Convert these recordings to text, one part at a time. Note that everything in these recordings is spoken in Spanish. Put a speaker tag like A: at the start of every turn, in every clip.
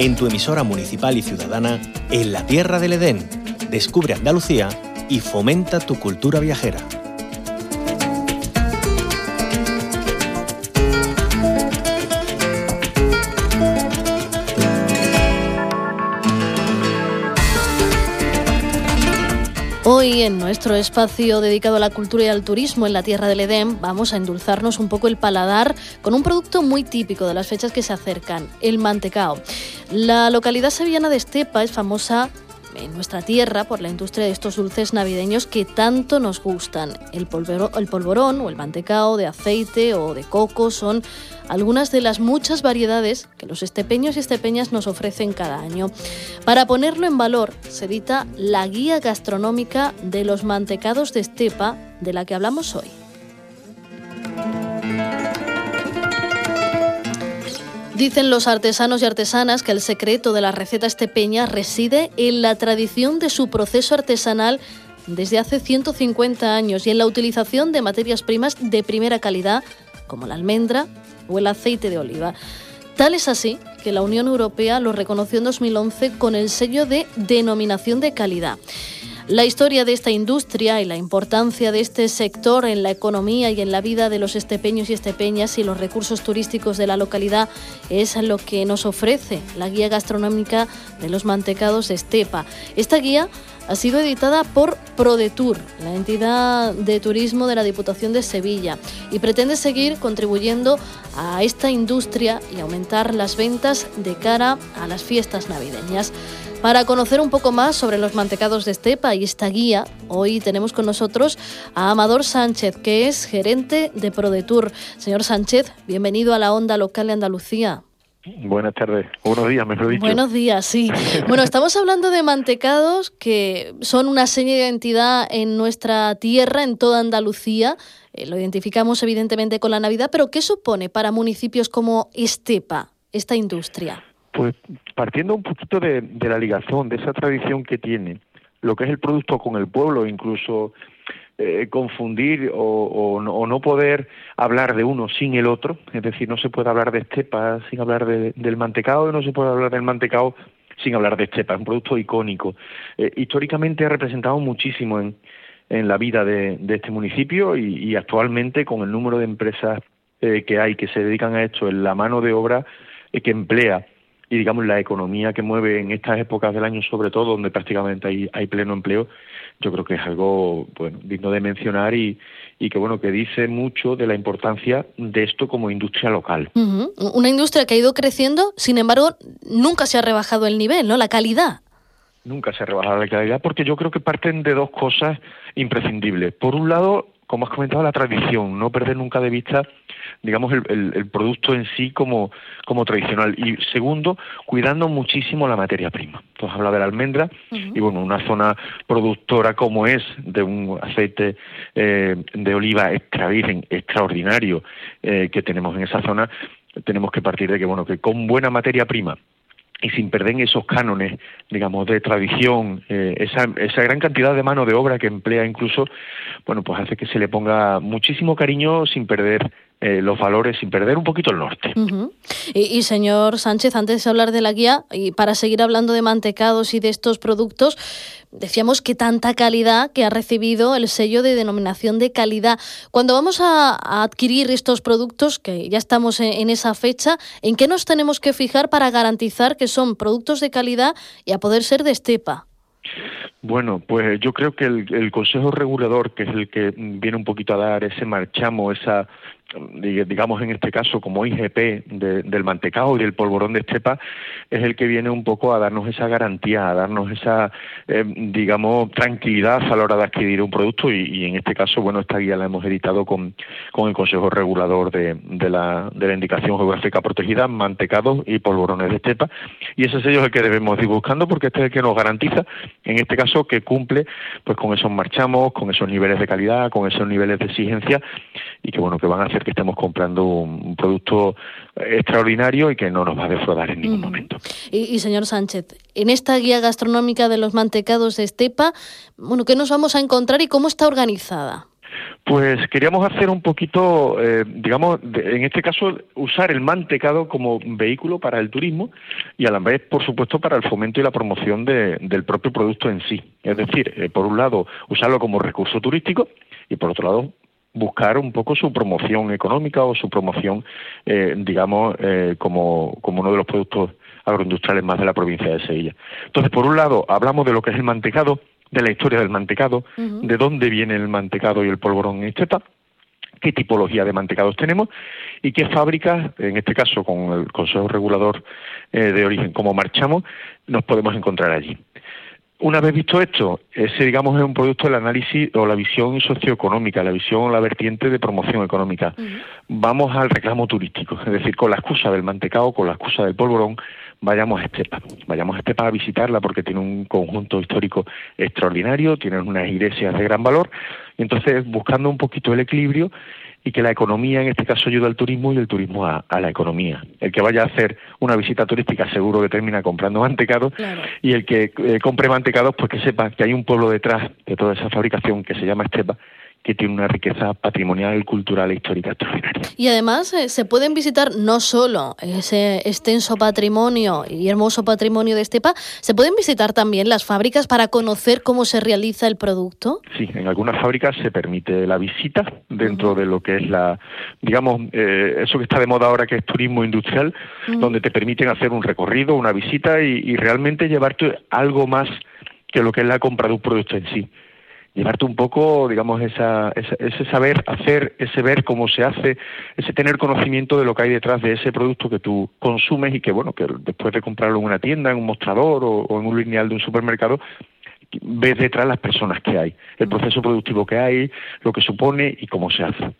A: en tu emisora municipal y ciudadana en la Tierra del Edén. Descubre Andalucía y fomenta tu cultura viajera.
B: Hoy, en nuestro espacio dedicado a la cultura y al turismo en la Tierra del Edén, vamos a endulzarnos un poco el paladar con un producto muy típico de las fechas que se acercan, el mantecao. La localidad sevillana de Estepa es famosa en nuestra tierra por la industria de estos dulces navideños que tanto nos gustan. El polvorón o el mantecao de aceite o de coco son algunas de las muchas variedades que los estepeños y estepeñas nos ofrecen cada año. Para ponerlo en valor, se edita la Guía Gastronómica de los Mantecados de Estepa, de la que hablamos hoy. Dicen los artesanos y artesanas que el secreto de la receta estepeña reside en la tradición de su proceso artesanal desde hace 150 años y en la utilización de materias primas de primera calidad, como la almendra o el aceite de oliva. Tal es así que la Unión Europea lo reconoció en 2011 con el sello de denominación de calidad. La historia de esta industria y la importancia de este sector en la economía y en la vida de los estepeños y estepeñas y los recursos turísticos de la localidad es lo que nos ofrece la Guía Gastronómica de los Mantecados de Estepa. Esta guía ha sido editada por ProDetour, la entidad de turismo de la Diputación de Sevilla, y pretende seguir contribuyendo a esta industria y aumentar las ventas de cara a las fiestas navideñas. Para conocer un poco más sobre los mantecados de Estepa y esta guía, hoy tenemos con nosotros a Amador Sánchez, que es gerente de ProDetour. Señor Sánchez, bienvenido a la Onda Local de Andalucía.
C: Buenas tardes, buenos días, mejor dicho.
B: Buenos días, sí. Bueno, estamos hablando de mantecados que son una seña de identidad en nuestra tierra, en toda Andalucía. Lo identificamos evidentemente con la Navidad, pero ¿qué supone para municipios como Estepa esta industria?
C: Pues partiendo un poquito de la ligazón, de esa tradición que tiene lo que es el producto con el pueblo, incluso confundir o no poder hablar de uno sin el otro, es decir, no se puede hablar de Estepa sin hablar del mantecao, y no se puede hablar del mantecao sin hablar de Estepa, es un producto icónico. Históricamente ha representado muchísimo en la vida de este municipio y actualmente con el número de empresas que hay que se dedican a esto, en la mano de obra que emplea y digamos la economía que mueve en estas épocas del año, sobre todo donde prácticamente hay pleno empleo, yo creo que es algo bueno digno de mencionar y que bueno que dice mucho de la importancia de esto como industria local.
B: Uh-huh. Una industria que ha ido creciendo, sin embargo, nunca se ha rebajado el nivel, ¿no? La calidad. Nunca se ha rebajado
C: la calidad porque yo creo que parten de dos cosas imprescindibles. Por un lado, como has comentado, la tradición, no perder nunca de vista digamos el producto en sí como tradicional, y segundo, cuidando muchísimo la materia prima. Entonces habla de la almendra, y bueno, una zona productora como es de un aceite de oliva extra virgen, extraordinario, que tenemos en esa zona, tenemos que partir de que con buena materia prima y sin perder esos cánones, digamos, de tradición, esa gran cantidad de mano de obra que emplea incluso, bueno, pues hace que se le ponga muchísimo cariño sin perder los valores, sin perder un poquito el norte.
B: Uh-huh. Y señor Sánchez, antes de hablar de la guía, y para seguir hablando de mantecados y de estos productos, decíamos que tanta calidad que ha recibido el sello de denominación de calidad. Cuando vamos a adquirir estos productos, que ya estamos en esa fecha, ¿en qué nos tenemos que fijar para garantizar que son productos de calidad y a poder ser de Estepa?
C: Bueno, pues yo creo que el Consejo Regulador, que es el que viene un poquito a dar ese marchamo, esa, digamos en este caso como IGP del mantecao y del polvorón de Estepa, es el que viene un poco a darnos esa garantía, a darnos esa, digamos, tranquilidad a la hora de adquirir un producto y en este caso, bueno, esta guía la hemos editado con el Consejo Regulador de la Indicación Geográfica Protegida, mantecados y polvorones de Estepa, y ese sello es el que debemos ir buscando porque este es el que nos garantiza, en este caso, que cumple pues con esos marchamos, con esos niveles de calidad, con esos niveles de exigencia y que bueno que van a hacer que estemos comprando un producto extraordinario y que no nos va a defraudar en ningún momento.
B: Y señor Sánchez, en esta guía gastronómica de los mantecados de Estepa, bueno, ¿qué nos vamos a encontrar y cómo está organizada?
C: Pues queríamos hacer un poquito, en este caso, usar el mantecado como vehículo para el turismo y a la vez, por supuesto, para el fomento y la promoción del propio producto en sí. Es decir, por un lado, usarlo como recurso turístico y por otro lado, buscar un poco su promoción económica o su promoción, como uno de los productos agroindustriales más de la provincia de Sevilla. Entonces, por un lado, hablamos de lo que es el mantecado, de la historia del mantecado, de dónde viene el mantecado y el polvorón en estepa, qué tipología de mantecados tenemos y qué fábricas, en este caso con el Consejo Regulador de Origen, como marchamos, nos podemos encontrar allí. Una vez visto esto, ese es un producto del análisis o la visión socioeconómica, la visión o la vertiente de promoción económica. Vamos al reclamo turístico, es decir, con la excusa del mantecado, con la excusa del polvorón, vayamos a Estepa a visitarla porque tiene un conjunto histórico extraordinario, tiene unas iglesias de gran valor, y entonces buscando un poquito el equilibrio y que la economía en este caso ayuda al turismo y el turismo a la economía. El que vaya a hacer una visita turística seguro que termina comprando mantecados, claro. Y el que compre mantecados pues que sepa que hay un pueblo detrás de toda esa fabricación que se llama Estepa, que tiene una riqueza patrimonial, cultural e histórica extraordinaria.
B: Y además se pueden visitar no solo ese extenso patrimonio y hermoso patrimonio de Estepa, ¿se pueden visitar también las fábricas para conocer cómo se realiza el producto?
C: Sí, en algunas fábricas se permite la visita dentro de lo que es eso que está de moda ahora que es turismo industrial, donde te permiten hacer un recorrido, una visita y realmente llevarte algo más que lo que es la compra de un producto en sí. Llevarte un poco, ese saber hacer, ese ver cómo se hace, ese tener conocimiento de lo que hay detrás de ese producto que tú consumes y que después de comprarlo en una tienda, en un mostrador o en un lineal de un supermercado, ves detrás las personas que hay, el proceso productivo que hay, lo que supone y cómo se hace.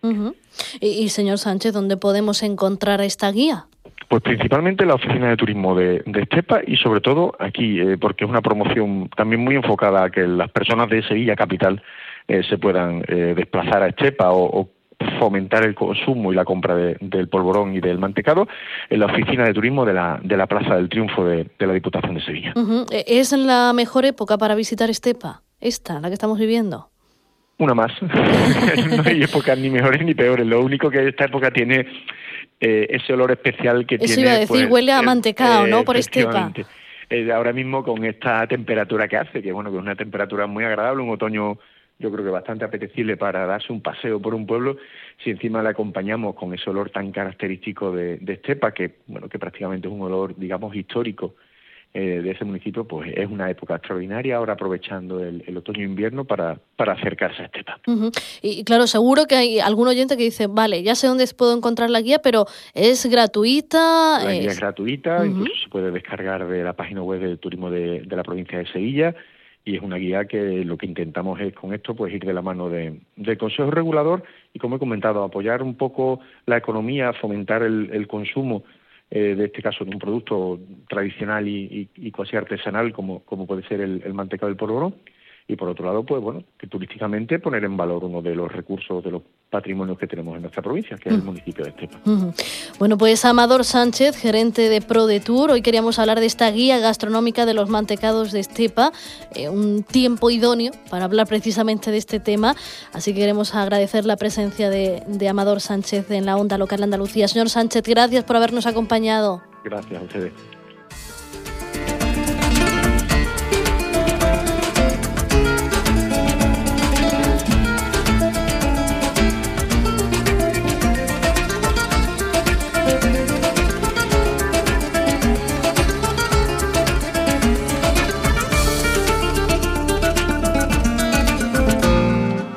B: Y señor Sánchez, ¿dónde podemos encontrar esta guía?
C: Pues principalmente en la oficina de turismo de Estepa y sobre todo aquí, porque es una promoción también muy enfocada a que las personas de Sevilla capital se puedan desplazar a Estepa o fomentar el consumo y la compra del polvorón y del mantecado en la oficina de turismo de la Plaza del Triunfo de la Diputación de Sevilla.
B: ¿Es la mejor época para visitar Estepa? ¿Esta, la que estamos viviendo?
C: Una más. No hay épocas ni mejores ni peores. Lo único que esta época tiene ese olor especial que
B: Eso
C: tiene.
B: Iba a decir, huele a mantecado, ¿no? Por Estepa.
C: Ahora mismo con esta temperatura que hace, que es una temperatura muy agradable, un otoño yo creo que bastante apetecible para darse un paseo por un pueblo, si encima le acompañamos con ese olor tan característico de Estepa, que prácticamente es un olor, histórico de ese municipio, pues es una época extraordinaria ahora aprovechando el otoño-invierno para acercarse a Estepa.
B: Y claro, seguro que hay algún oyente que dice, vale, ya sé dónde puedo encontrar la guía, pero ¿es gratuita?
C: La guía es gratuita, incluso se puede descargar de la página web del turismo de la provincia de Sevilla, y es una guía que lo que intentamos es con esto pues ir de la mano del Consejo Regulador y, como he comentado, apoyar un poco la economía, fomentar el consumo de este caso de un producto tradicional y casi artesanal como puede ser el mantecado del polvorón, y por otro lado, que turísticamente poner en valor uno de los recursos, de los patrimonios que tenemos en nuestra provincia, que es el municipio de Estepa.
B: Bueno, pues Amador Sánchez, gerente de ProDetour, hoy queríamos hablar de esta guía gastronómica de los mantecados de Estepa, un tiempo idóneo para hablar precisamente de este tema, así que queremos agradecer la presencia de Amador Sánchez en la Onda Local de Andalucía. Señor Sánchez, gracias por habernos acompañado.
C: Gracias a ustedes.